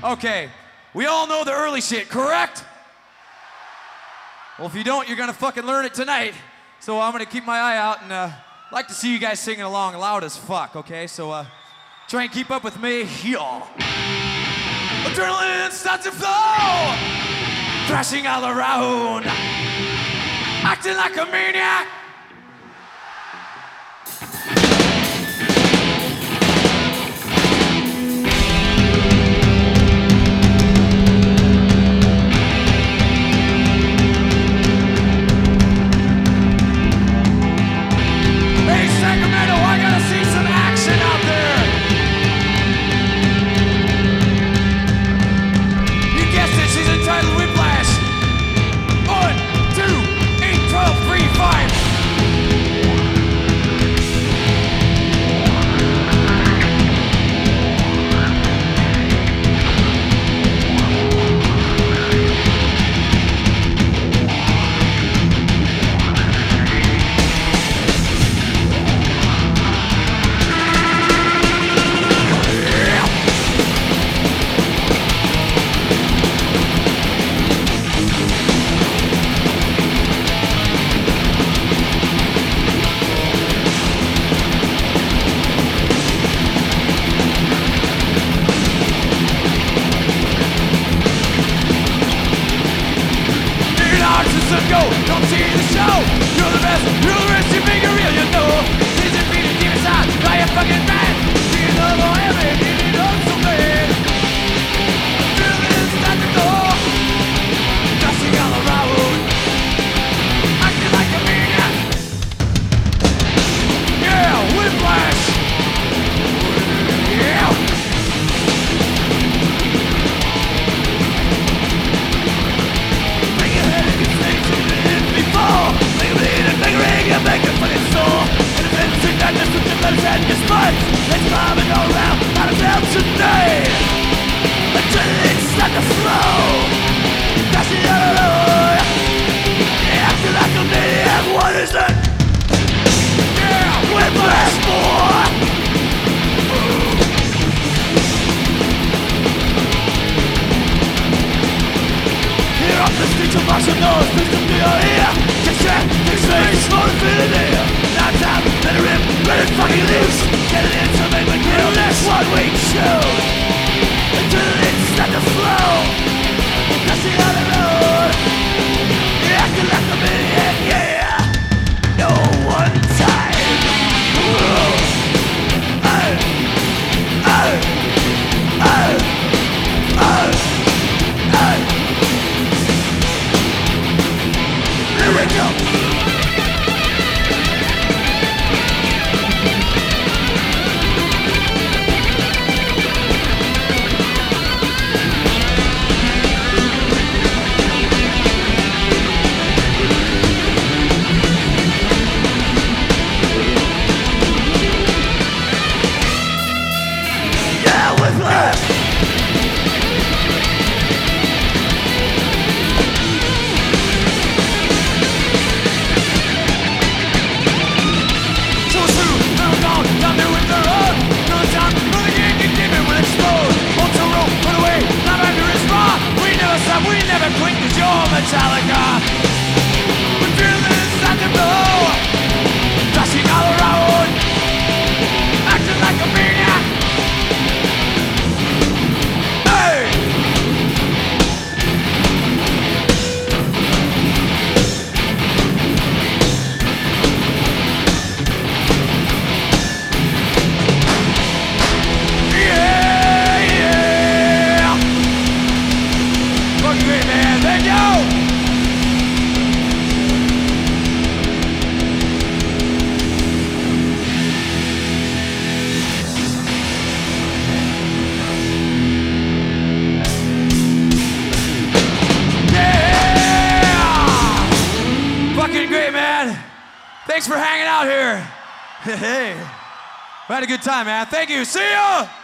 Okay, we all know the early shit, correct? Well, if you don't, you're gonna fucking learn it tonight. So I'm gonna keep my eye out and like to see you guys singing along loud as fuck, okay? So try and keep up with me. Y'all. Adrenaline starts to flow, thrashing all around, acting like a maniac. Go, come see the show. You're the best, you're the rest, you make it real, you know. This is beating deep inside, by a fucking man. You know the heaven, you know so bad. Feeling at the door, dashing all around, acting like a maniac. Yeah, whiplash. Yeah. Make it fucking sore. And if it's in that, just put your letters and your spines. Let's drive it all around, out of town today. Adrenaline start to flow, dashing all around, acting like a maniac. What is it? Yeah, whiplash more. Here off the streets of Barcelona, please come to your ear. Get trapped, get straight, slow and feel it here. Now time, let it rip, let it fucking loose. Get it in to make me kill, that's what we choose. Adrenaline start to flow, dashing on the road, acting like a maniac, yeah. No one time. Whoa. Here we go. Yeah, whiplash. We never quit 'cause you're Metallica. We're feeling inside the blow, dashing all around, acting like a maniac. Hey! Great man, thank you! Yeah! Fucking great, man. Thanks for hanging out here. Hey, we had a good time, man. Thank you. See ya!